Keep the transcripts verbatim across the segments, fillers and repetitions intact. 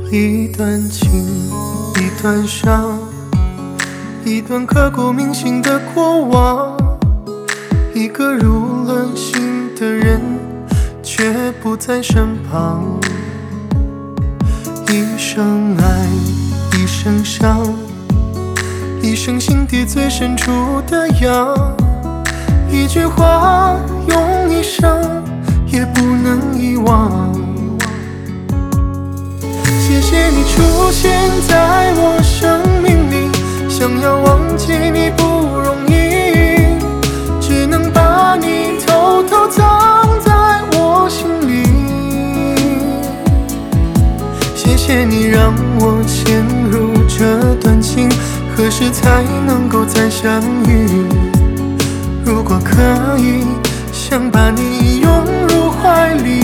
一段情，一段伤，一段刻骨铭心的过往，一个入了心的人却不在身旁。一生爱，一生伤，一生心底最深处的痒，一句话用一生也不能遗忘。谢谢你出现在我生命里，想要忘记你不容易，只能把你偷偷藏在我心里。谢谢你让我陷入这段情，何时才能够再相遇？如果可以，想把你拥入怀里。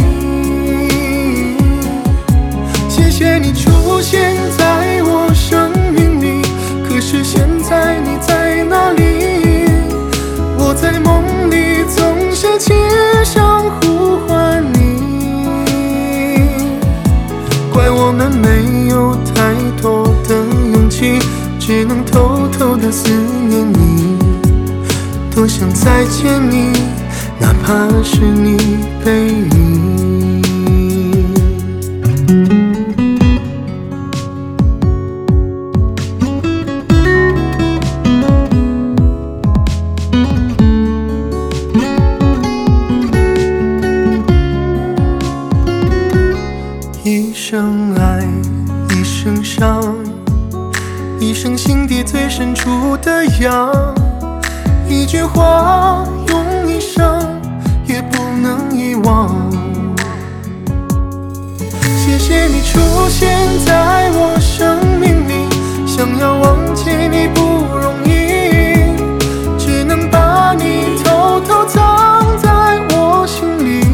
谢谢你出现在我生命里，可是现在你在哪里？我在梦里总是轻声呼唤你，怪我们没有太多的勇气，只能偷偷的思念你。多想再见你，哪怕是你背影。一生爱，一生伤，一生心底最深处的痒，一句话用一生也不能遗忘。谢谢你出现在我生命里，想要忘记你不容易，只能把你偷偷藏在我心里。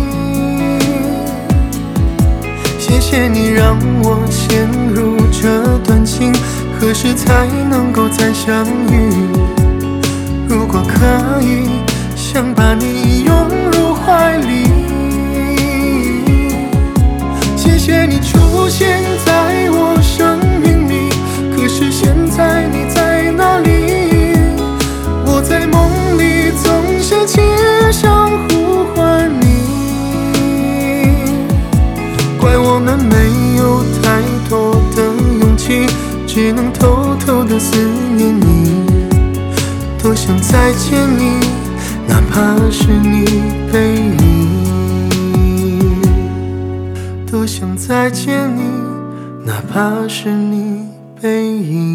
谢谢你让我陷入这段情，何时才能够再相遇？如果可以，想把你拥入怀里。谢谢你出现在我生命里，可是现在你在哪里？我在梦里总是轻声呼唤你，怪我们没有太多的勇气，只能偷偷的思念你。多想再见你，哪怕是你背影。多想再见你，哪怕是你背影。